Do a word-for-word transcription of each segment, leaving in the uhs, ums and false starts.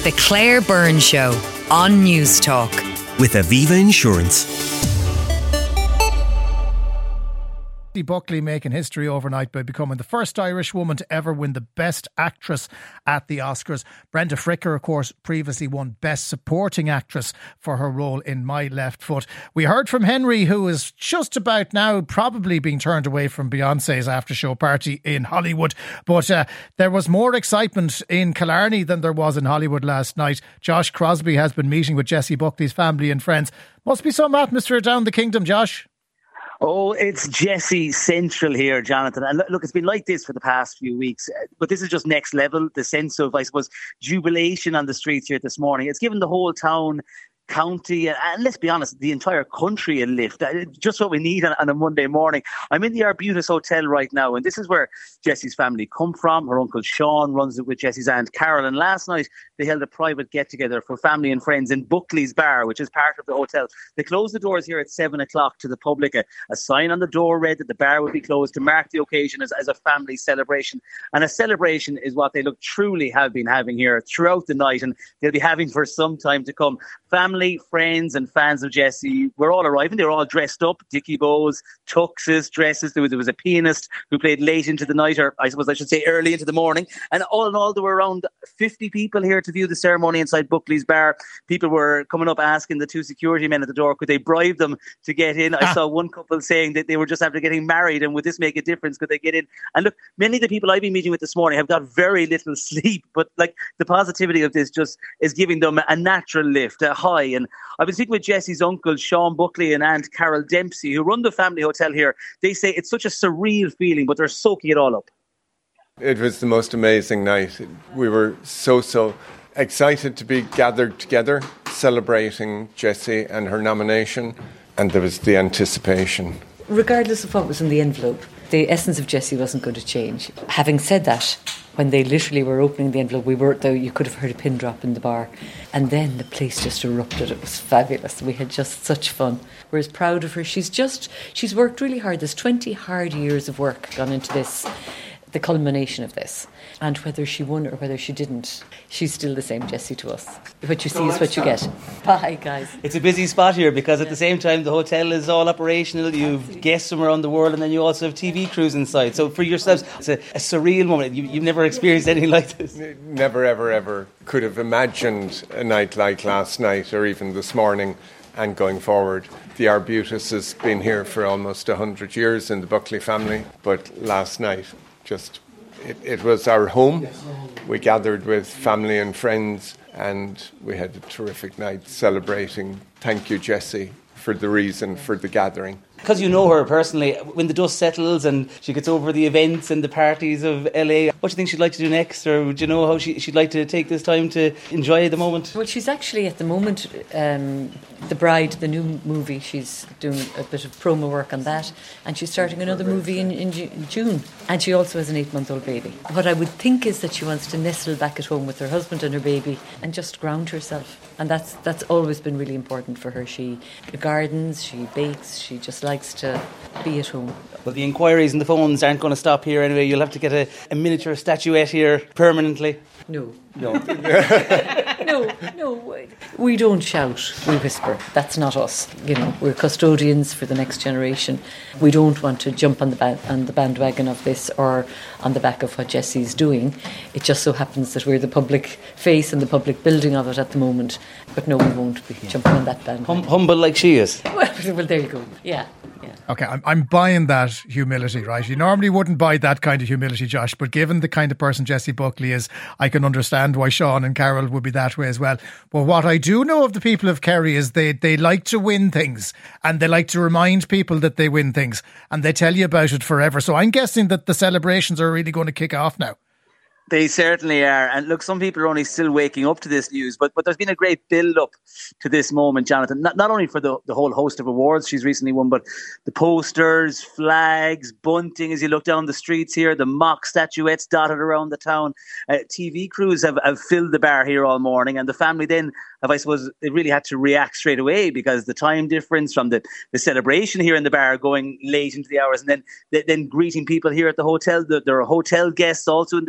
The Claire Byrne Show on News Talk. With Aviva Insurance. Buckley making history overnight by becoming the first Irish woman to ever win the Best Actress at the Oscars. Brenda Fricker, of course, previously won Best Supporting Actress for her role in My Left Foot. We heard from Henry, who is just about now probably being turned away from Beyonce's after-show party in Hollywood. But uh, there was more excitement in Killarney than there was in Hollywood last night. Josh Crosby has been meeting with Jessie Buckley's family and friends. Must be some atmosphere down the kingdom, Josh. Oh, it's Jessie Central here, Jonathan. And look, it's been like this for the past few weeks, but this is just next level. The sense of, I suppose, jubilation on the streets here this morning. It's given the whole town, county, and let's be honest, the entire country a lift. Just what we need on, on a Monday morning. I'm in the Arbutus Hotel right now, and this is where Jessie's family come from. Her uncle Sean runs it with Jessie's aunt Carol, and last night they held a private get-together for family and friends in Buckley's Bar, which is part of the hotel. They closed the doors here at seven o'clock to the public. A, a sign on the door read that the bar would be closed to mark the occasion as, as a family celebration. And a celebration is what they look truly have been having here throughout the night, and they'll be having for some time to come. Family, friends and fans of Jessie were all arriving. They were all dressed up, dicky bows, tuxes, dresses. There was, there was a pianist who played late into the night, or I suppose I should say early into the morning. And all in all, there were around fifty people here to view the ceremony inside Buckley's Bar. People were coming up asking the two security men at the door, could they bribe them to get in? I saw one couple saying that they were just after getting married, and would this make a difference? Could they get in? And look, many of the people I've been meeting with this morning have got very little sleep, but like the positivity of this just is giving them a natural lift, a high. And I've been speaking with Jessie's uncle, Sean Buckley, and aunt Carol Dempsey, who run the family hotel here. They say it's such a surreal feeling, but they're soaking it all up. It was the most amazing night. We were so, so excited to be gathered together, celebrating Jessie and her nomination, and there was the anticipation. Regardless of what was in the envelope, the essence of Jessie wasn't going to change. Having said that, when they literally were opening the envelope, we were though you could have heard a pin drop in the bar, and then the place just erupted. It was fabulous. We had just such fun. We're as proud of her. She's just she's worked really hard. There's twenty hard years of work gone into this, the culmination of this. And whether she won or whether she didn't, she's still the same Jessie to us. What you see is what you get. Bye, guys. It's a busy spot here because at the same time the hotel is all operational. You've guests from around the world, and then you also have T V crews inside. So for yourselves, it's a, a surreal moment. You, you've never experienced anything like this. Never, ever, ever could have imagined a night like last night or even this morning. And going forward, the Arbutus has been here for almost one hundred years in the Buckley family. But last night, just it, it was our home. We gathered with family and friends, and we had a terrific night celebrating. Thank you, Jessie, for the reason for the gathering. Because you know her personally, when the dust settles and she gets over the events and the parties of L A, what do you think she'd like to do next? Or would you know how she, she'd like to take this time to enjoy the moment? Well, she's actually at the moment, um, The Bride, the new movie, she's doing a bit of promo work on that, and she's starting another movie in, in June. And she also has an eight-month-old baby. What I would think is that she wants to nestle back at home with her husband and her baby and just ground herself. And that's that's always been really important for her. She gardens, she bakes, she just likes to be at home. Well, the inquiries and the phones aren't going to stop here anyway. You'll have to get a, a miniature statuette here permanently. No. No. no, no. We don't shout, we whisper. That's not us. You know, we're custodians for the next generation. We don't want to jump on the ba- on the bandwagon of this or on the back of what Jessie's doing. It just so happens that we're the public face and the public building of it at the moment. But no, we won't be jumping on that bandwagon. Hum- humble like she is. Well, well, there you go. Yeah. Yeah. Okay, I'm, I'm buying that humility, right? You normally wouldn't buy that kind of humility, Josh, but given the kind of person Jessie Buckley is, I can understand why Sean and Carol would be that way as well. But what I do know of the people of Kerry is they, they like to win things, and they like to remind people that they win things, and they tell you about it forever. So I'm guessing that the celebrations are really going to kick off now. They certainly are. And look, some people are only still waking up to this news, but but there's been a great build-up to this moment, Jonathan. Not, not only for the, the whole host of awards she's recently won, but the posters, flags, bunting as you look down the streets here, the mock statuettes dotted around the town. Uh, T V crews have, have filled the bar here all morning, and the family then have, I suppose, they really had to react straight away because the time difference from the, the celebration here in the bar going late into the hours, and then then greeting people here at the hotel. There are hotel guests also in the reception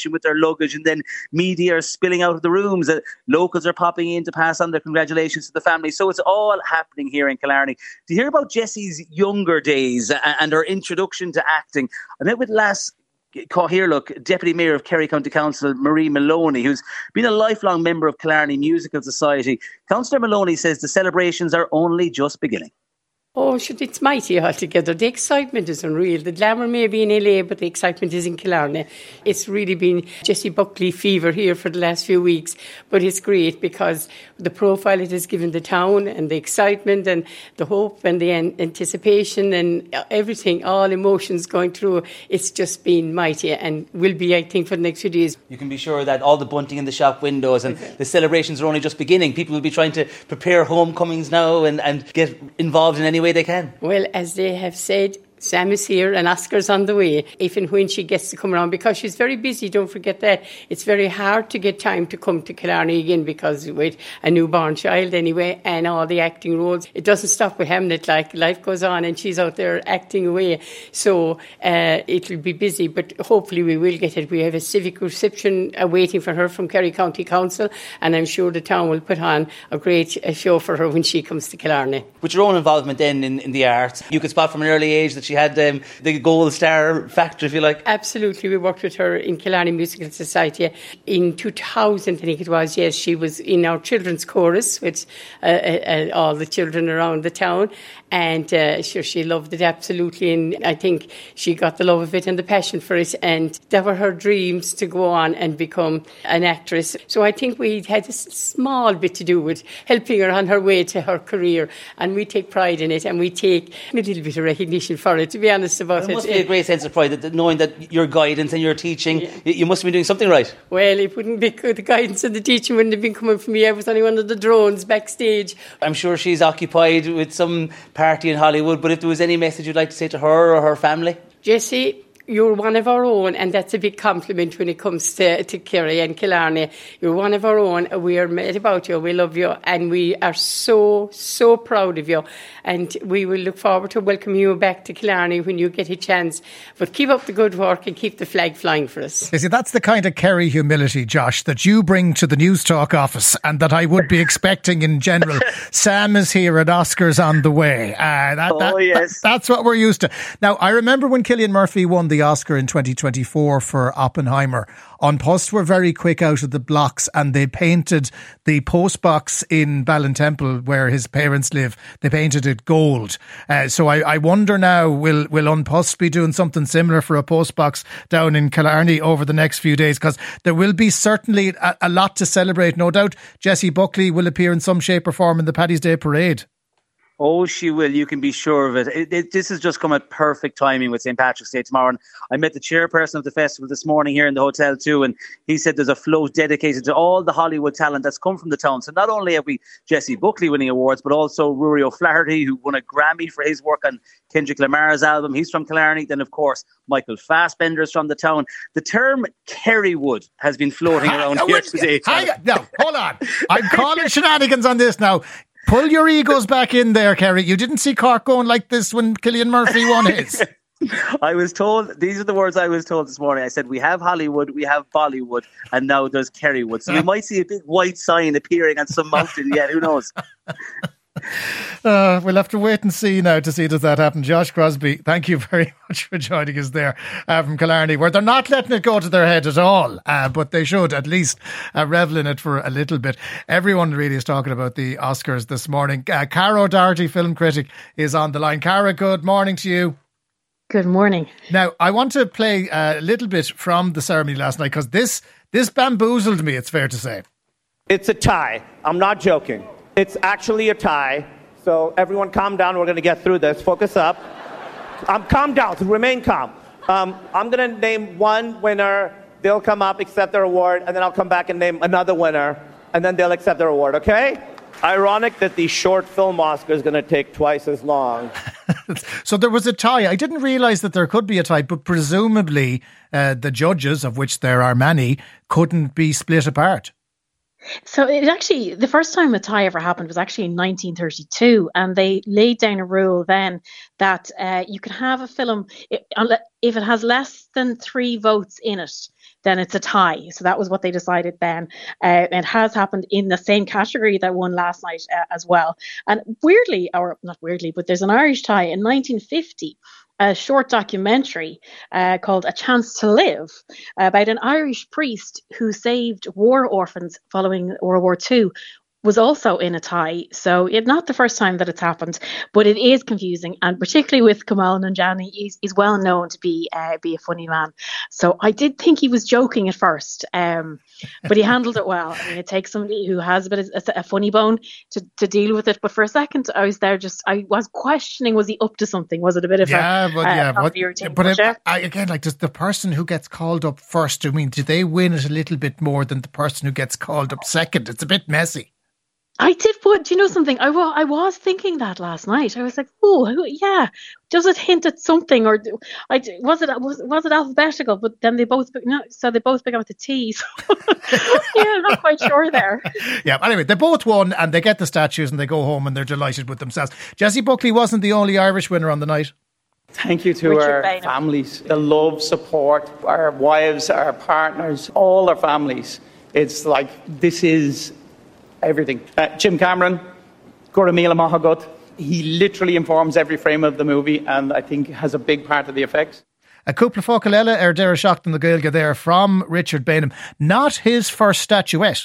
reception with their luggage, and then media are spilling out of the rooms. Uh, locals are popping in to pass on their congratulations to the family. So it's all happening here in Killarney. To hear about Jessie's younger days and her introduction to acting, I met with last Cathaoirleach, Deputy Mayor of Kerry County Council, Marie Maloney, who's been a lifelong member of Killarney Musical Society. Councillor Maloney says the celebrations are only just beginning. Oh, shit, it's mighty altogether. The excitement is unreal. The glamour may be in L A, but the excitement is in Killarney. It's really been Jessie Buckley fever here for the last few weeks, but it's great because the profile it has given the town and the excitement and the hope and the an- anticipation and everything, all emotions going through, it's just been mighty and will be, I think, for the next few days. You can be sure that all the bunting in the shop windows and the celebrations are only just beginning. People will be trying to prepare homecomings now and, and get involved in any way they can. Well, as they have said, Sam is here and Oscar's on the way, if and when she gets to come around, because she's very busy, don't forget that. It's very hard to get time to come to Killarney again because with a newborn child anyway and all the acting roles. It doesn't stop with Hamlet, like life goes on and she's out there acting away. So uh, it'll be busy, but hopefully we will get it. We have a civic reception awaiting for her from Kerry County Council, and I'm sure the town will put on a great uh, show for her when she comes to Killarney. With your own involvement then in, in the arts, you could spot from an early age that she had um, the gold star factor, if you like. Absolutely. We worked with her in Killarney Musical Society in two thousand, I think it was. Yes, she was in our children's chorus with uh, uh, all the children around the town, and uh, sure, she loved it absolutely, and I think she got the love of it and the passion for it, and that were her dreams to go on and become an actress. So I think we had a small bit to do with helping her on her way to her career, and we take pride in it, and we take a little bit of recognition for it, to be honest about it. It must be a great sense of pride that, knowing that your guidance and your teaching, yeah. you must have been doing something right. Well, it wouldn't be good. The guidance and the teaching wouldn't have been coming from me. I was only one of the drones backstage. I'm sure she's occupied with some party in Hollywood, but if there was any message you'd like to say to her or her family? Jessie, you're one of our own, and that's a big compliment when it comes to, to Kerry and Killarney. You're one of our own. We are mad about you. We love you, and we are so, so proud of you. And we will look forward to welcoming you back to Killarney when you get a chance. But keep up the good work and keep the flag flying for us. You see, that's the kind of Kerry humility, Josh, that you bring to the News Talk office and that I would be expecting in general. Sam is here and Oscar's on the way. Uh, that, that, oh, yes. that, that's what we're used to. Now, I remember when Cillian Murphy won the Oscar in twenty twenty-four for Oppenheimer. An Post were very quick out of the blocks and they painted the postbox in Ballintemple where his parents live. They painted it gold. Uh, so I, I wonder now, will will An Post be doing something similar for a postbox down in Killarney over the next few days? Because there will be certainly a, a lot to celebrate. No doubt Jessie Buckley will appear in some shape or form in the Paddy's Day Parade. Oh, she will. You can be sure of it. It, it. This has just come at perfect timing with Saint Patrick's Day tomorrow. And I met the chairperson of the festival this morning here in the hotel too, and he said there's a float dedicated to all the Hollywood talent that's come from the town. So not only have we Jessie Buckley winning awards, but also Rory O'Flaherty, who won a Grammy for his work on Kendrick Lamar's album. He's from Killarney. Then, of course, Michael Fassbender's from the town. The term Kerrywood has been floating around no, here today. No, hold on. I'm calling shenanigans on this now. Pull your egos back in there, Kerry. You didn't see Cork going like this when Cillian Murphy won his. I was told, these are the words I was told this morning. I said, we have Hollywood, we have Bollywood, and now there's Kerrywood. So we might see a big white sign appearing on some mountain yet. Who knows? Uh, we'll have to wait and see now to see does that happen. Josh Crosby, thank you very much for joining us there uh, from Killarney, where they're not letting it go to their head at all, uh, but they should at least uh, revel in it for a little bit. Everyone really is talking about the Oscars this morning. uh, Cara Doherty, film critic, is on the line. Cara, good morning to you. Good morning. Now, I want to play a little bit from the ceremony last night because this, this bamboozled me, it's fair to say. It's a tie. I'm not joking. It's actually a tie. So everyone calm down. We're going to get through this. Focus up. Um, calm down. Remain calm. Um, I'm going to name one winner. They'll come up, accept their award, and then I'll come back and name another winner, and then they'll accept their award, okay? Ironic that the short film Oscar is going to take twice as long. So there was a tie. I didn't realise that there could be a tie, but presumably uh, the judges, of which there are many, couldn't be split apart. So it actually, the first time a tie ever happened was actually in nineteen thirty-two, and they laid down a rule then that uh, you can have a film, if it has less than three votes in it, then it's a tie. So that was what they decided then. Uh, it has happened in the same category that won last night uh, as well. And weirdly, or not weirdly, but there's an Irish tie in nineteen fifty. A short documentary uh, called A Chance to Live about an Irish priest who saved war orphans following World War Two was also in a tie. So it's not the first time that it's happened, but it is confusing. And particularly with Kumail Nanjiani, he's, he's well known to be uh, be a funny man. So I did think he was joking at first, um, but he handled it well. I mean, it takes somebody who has a bit of a, a funny bone to, to deal with it. But for a second, I was there just, I was questioning, was he up to something? Was it a bit of yeah, a... But, uh, yeah, but but, but it, I, again, like, does the person who gets called up first, I mean, do they win it a little bit more than the person who gets called up second? It's a bit messy. I did, but do you know something? I, wa- I was thinking that last night. I was like, oh, yeah. Does it hint at something, or I was it was was it alphabetical? But then they both no, so they both began with the T. So yeah, I'm not quite sure there. Yeah. Anyway, they both won, and they get the statues, and they go home, and they're delighted with themselves. Jessie Buckley wasn't the only Irish winner on the night. Thank you to Richard our Bainham. families, the love, support, our wives, our partners, all our families. It's like this is. Everything. Uh, Jim Cameron, Goramila Mahagut, he literally informs every frame of the movie and I think has a big part of the effects. A couple of Focalela er Dara Shocked in the Gaelga there from Richard Bainham. Not his first statuette.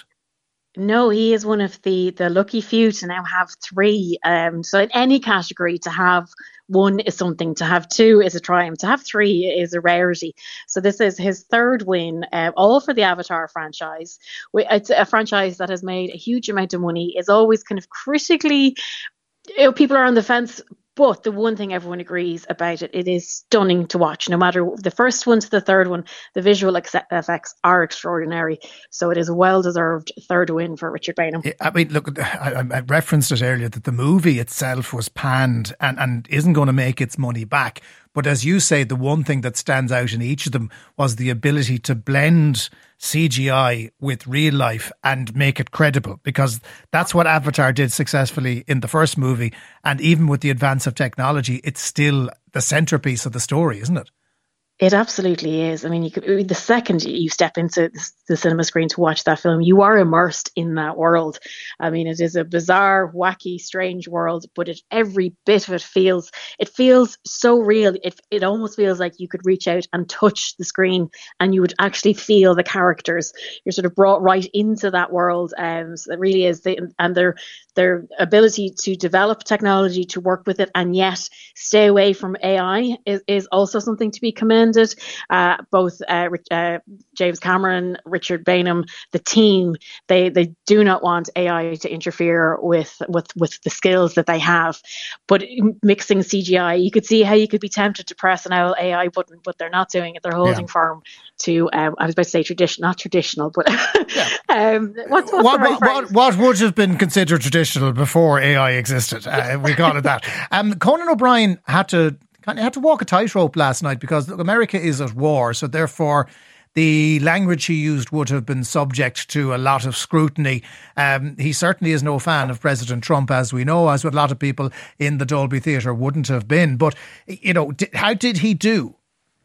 No, he is one of the, the lucky few to now have three. Um, so in any category, to have one is something, to have two is a triumph, to have three is a rarity. So this is his third win, uh, all for the Avatar franchise. It's a franchise that has made a huge amount of money, is always kind of critically, you know, people are on the fence. But the one thing everyone agrees about it, it is stunning to watch. No matter the first one to the third one, the visual ex- effects are extraordinary. So it is a well-deserved third win for Richard Bainham. Yeah, I mean, look, I, I referenced it earlier that the movie itself was panned and, and isn't going to make its money back. But as you say, the one thing that stands out in each of them was the ability to blend C G I with real life and make it credible, because that's what Avatar did successfully in the first movie. And even with the advance of technology, it's still the centrepiece of the story, isn't it? It absolutely is. I mean, you could, the second you step into the cinema screen to watch that film, you are immersed in that world. I mean, it is a bizarre, wacky, strange world, but it, every bit of it feels, it feels so real. It it almost feels like you could reach out and touch the screen and you would actually feel the characters. You're sort of brought right into that world. Um, so it really is. They, and their their ability to develop technology, to work with it, and yet stay away from A I is, is also something to be commended. Uh, both uh, uh, James Cameron, Richard Bainham, the team, they they do not want A I to interfere with, with, with the skills that they have. But mixing C G I, you could see how you could be tempted to press an A I button, but they're not doing it. They're holding yeah. firm to, um, I was about to say tradition, not traditional, but yeah. um, what's, what's what, the right what, what would have been considered traditional before A I existed? Uh, we got it that. Um, Conan O'Brien had to Kind of had to walk a tightrope last night because look, America is at war, so therefore the language he used would have been subject to a lot of scrutiny. Um, he certainly is no fan of President Trump, as we know, as a lot of people in the Dolby Theatre wouldn't have been. But, you know, did, how did he do?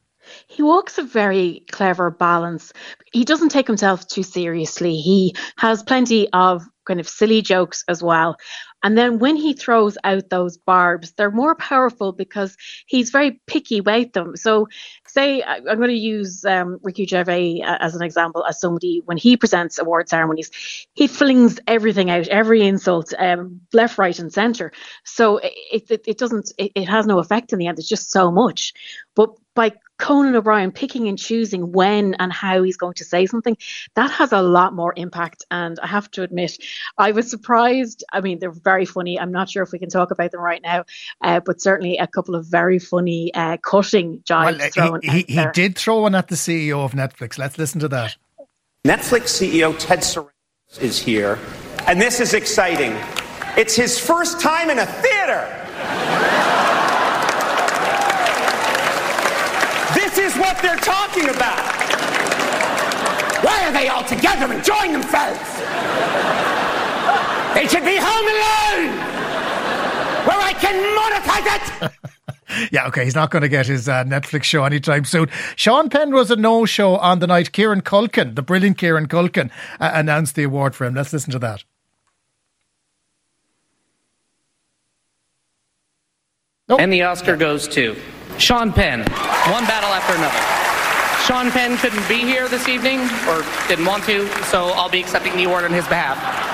He walks a very clever balance. He doesn't take himself too seriously. He has plenty of kind of silly jokes as well. And then when he throws out those barbs, they're more powerful because he's very picky about them. So say, I'm going to use um, Ricky Gervais as an example, as somebody, when he presents award ceremonies, he flings everything out, every insult, um, left, right and centre. So it, it, it doesn't, it, it has no effect in the end. It's just so much. But by Conan O'Brien picking and choosing when and how he's going to say something, that has a lot more impact. And I have to admit, I was surprised. I mean, they're very funny. I'm not sure if we can talk about them right now, uh, but certainly a couple of very funny uh, cutting jibes well, thrown he, he, out there. He did throw one at the C E O of Netflix. Let's listen to that. Netflix C E O Ted Sarandos is here, and this is exciting. It's his first time in a theater. This is what they're talking about. Why are they all together enjoying themselves? They should be home alone, where I can monetize it. Yeah, okay, he's not going to get his uh, Netflix show anytime soon. Sean Penn was a no-show on the night. Kieran Culkin, the brilliant Kieran Culkin, uh, announced the award for him. Let's listen to that. Nope. And the Oscar goes to Sean Penn. One battle after another. Sean Penn couldn't be here this evening, or didn't want to, so I'll be accepting the award on his behalf.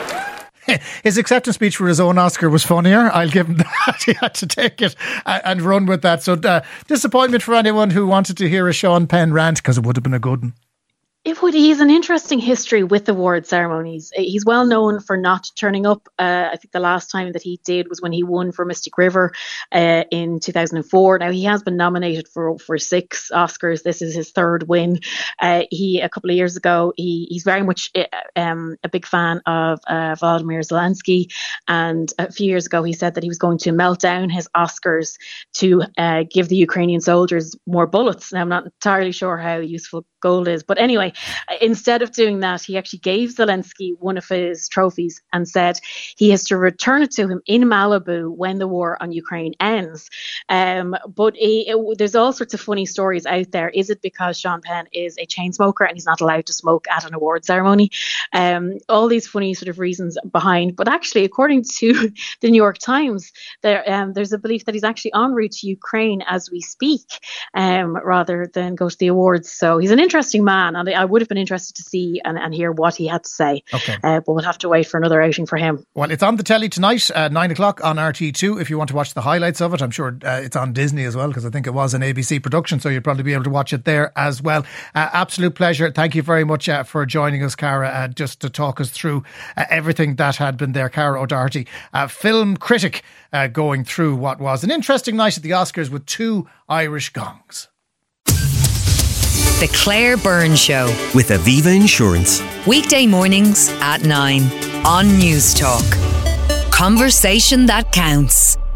His acceptance speech for his own Oscar was funnier. I'll give him that. He had to take it and run with that. So uh, disappointment for anyone who wanted to hear a Sean Penn rant, because it would have been a good one. It would. He's an interesting history with award ceremonies. He's well known for not turning up. Uh, I think the last time that he did was when he won for Mystic River uh, in two thousand four. Now, he has been nominated for for six Oscars. This is his third win. Uh, he a couple of years ago, he he's very much um, a big fan of uh, Volodymyr Zelensky, and a few years ago he said that he was going to melt down his Oscars to uh, give the Ukrainian soldiers more bullets. Now, I'm not entirely sure how useful gold is, but anyway, instead of doing that, he actually gave Zelensky one of his trophies and said he has to return it to him in Malibu when the war on Ukraine ends. Um, but it, it, there's all sorts of funny stories out there. Is it because Sean Penn is a chain smoker and he's not allowed to smoke at an award ceremony? Um, all these funny sort of reasons behind. But actually, according to the New York Times, there um, there's a belief that he's actually en route to Ukraine as we speak, um, rather than go to the awards. So he's an interesting man, and I would have been interested to see and, and hear what he had to say. Okay. Uh, but we'll have to wait for another outing for him. Well, it's on the telly tonight at nine o'clock on R T two if you want to watch the highlights of it. I'm sure uh, it's on Disney as well, because I think it was an A B C production, so you'll probably be able to watch it there as well. Uh, absolute pleasure. Thank you very much uh, for joining us, Cara, uh, just to talk us through uh, everything that had been there. Cara O'Doherty, uh, film critic, uh, going through what was an interesting night at the Oscars with two Irish gongs. The Claire Byrne Show with Aviva Insurance. Weekday mornings at nine on News Talk. Conversation that counts.